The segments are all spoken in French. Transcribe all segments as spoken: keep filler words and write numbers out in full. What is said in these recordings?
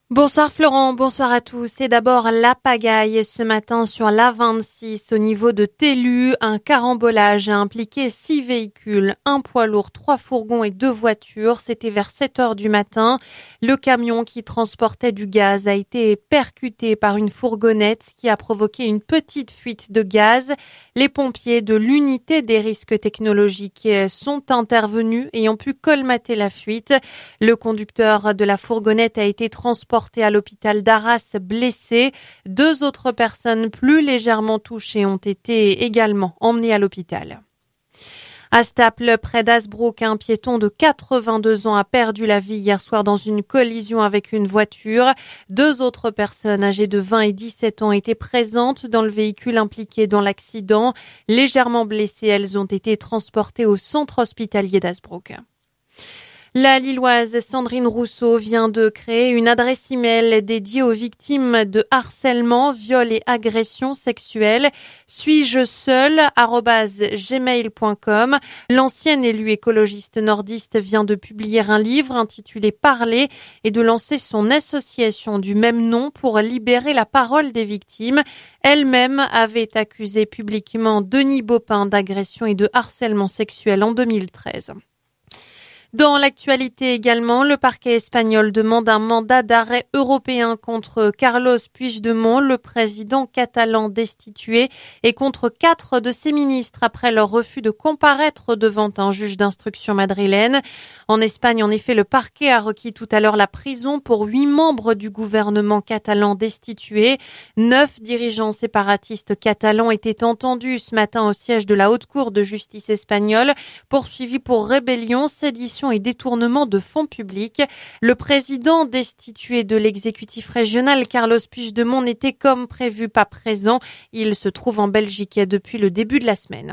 Bonsoir Florent, bonsoir à tous. Et d'abord la pagaille ce matin sur l'A vingt-six au niveau de Tellu. Un carambolage a impliqué six véhicules, un poids lourd, trois fourgons et deux voitures. C'était vers sept heures du matin. Le camion qui transportait du gaz a été percuté par une fourgonnette qui a provoqué une petite fuite de gaz. Les pompiers de l'unité des risques technologiques sont intervenus et ont pu colmater la fuite. Le conducteur de la fourgonnette a été transporté à l'hôpital d'Arras blessé. Deux autres personnes plus légèrement touchées ont été également emmenées à l'hôpital. À Staples, près d'Hazebrouck, un piéton de quatre-vingt-deux ans a perdu la vie hier soir dans une collision avec une voiture. Deux autres personnes âgées de vingt et dix-sept ans étaient présentes dans le véhicule impliqué dans l'accident. Légèrement blessées, elles ont été transportées au centre hospitalier d'Hazebrouck. La Lilloise Sandrine Rousseau vient de créer une adresse e-mail dédiée aux victimes de harcèlement, viol et agressions sexuelles. Suis-je seule arobase gmail point com. L'ancienne élue écologiste nordiste vient de publier un livre intitulé Parler et de lancer son association du même nom pour libérer la parole des victimes. Elle-même avait accusé publiquement Denis Baupin d'agression et de harcèlement sexuel en deux mille treize. Dans l'actualité également, le parquet espagnol demande un mandat d'arrêt européen contre Carlos Puigdemont, le président catalan destitué, et contre quatre de ses ministres après leur refus de comparaître devant un juge d'instruction madrilène. En Espagne, en effet, le parquet a requis tout à l'heure la prison pour huit membres du gouvernement catalan destitué. Neuf dirigeants séparatistes catalans étaient entendus ce matin au siège de la Haute Cour de justice espagnole, poursuivis pour rébellion, sédition et détournement de fonds publics. Le président destitué de l'exécutif régional, Carlos Puigdemont, n'était comme prévu pas présent. Il se trouve en Belgique depuis le début de la semaine.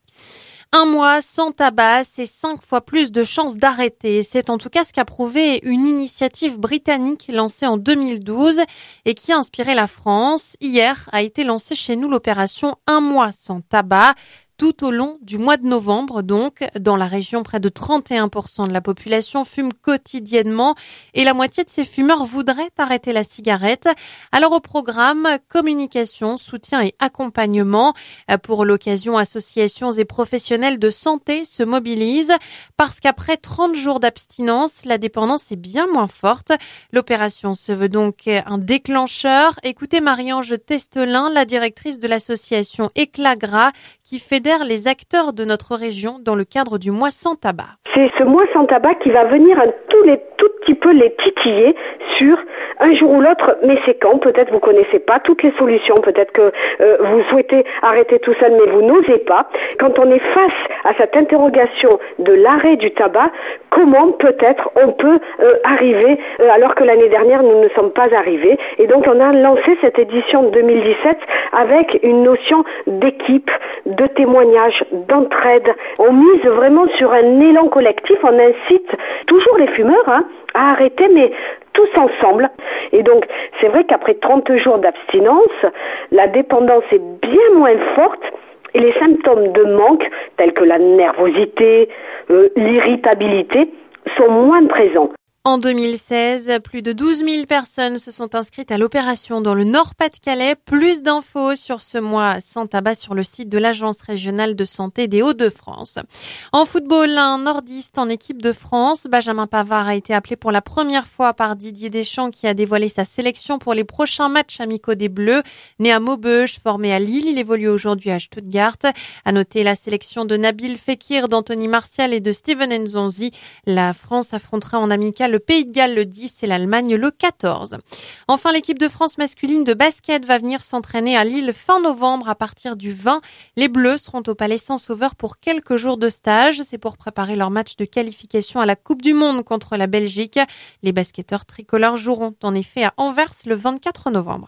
Un mois sans tabac, c'est cinq fois plus de chances d'arrêter. C'est en tout cas ce qu'a prouvé une initiative britannique lancée en deux mille douze et qui a inspiré la France. Hier a été lancée chez nous l'opération Un mois sans tabac. Tout au long du mois de novembre, donc, dans la région, près de trente et un pour cent de la population fume quotidiennement et la moitié de ces fumeurs voudraient arrêter la cigarette. Alors au programme, communication, soutien et accompagnement. Pour l'occasion, associations et professionnels de santé se mobilisent parce qu'après trente jours d'abstinence, la dépendance est bien moins forte. L'opération se veut donc un déclencheur. Écoutez Marie-Ange Testelin, la directrice de l'association Éclat Gras, qui fédère les acteurs de notre région dans le cadre du mois sans tabac. C'est ce mois sans tabac qui va venir un tout, les, tout petit peu les titiller sur un jour ou l'autre, mais c'est quand, peut-être vous connaissez pas toutes les solutions, peut-être que euh, vous souhaitez arrêter tout seul mais vous n'osez pas. Quand on est face à cette interrogation de l'arrêt du tabac, comment peut-être on peut euh, arriver euh, alors que l'année dernière nous ne sommes pas arrivés. Et donc on a lancé cette édition deux mille dix-sept avec une notion d'équipe, de témoignage, d'entraide. On mise vraiment sur un élan collectif, on incite toujours les fumeurs hein, à arrêter, mais tous ensemble. Et donc, c'est vrai qu'après trente jours d'abstinence, la dépendance est bien moins forte et les symptômes de manque, tels que la nervosité, euh, l'irritabilité, sont moins présents. En deux mille seize, plus de douze mille personnes se sont inscrites à l'opération dans le Nord-Pas-de-Calais. Plus d'infos sur ce mois sans tabac sur le site de l'Agence régionale de santé des Hauts-de-France. En football, un nordiste en équipe de France, Benjamin Pavard, a été appelé pour la première fois par Didier Deschamps qui a dévoilé sa sélection pour les prochains matchs amicaux des Bleus. Né à Maubeuge, formé à Lille, il évolue aujourd'hui à Stuttgart. À noter la sélection de Nabil Fekir, d'Anthony Martial et de Steven Nzonzi. La France affrontera en amical le Pays de Galles le dix et l'Allemagne le quatorze. Enfin, l'équipe de France masculine de basket va venir s'entraîner à Lille fin novembre à partir du vingt. Les Bleus seront au Palais Saint-Sauveur pour quelques jours de stage. C'est pour préparer leur match de qualification à la Coupe du Monde contre la Belgique. Les basketteurs tricolores joueront en effet à Anvers le vingt-quatre novembre.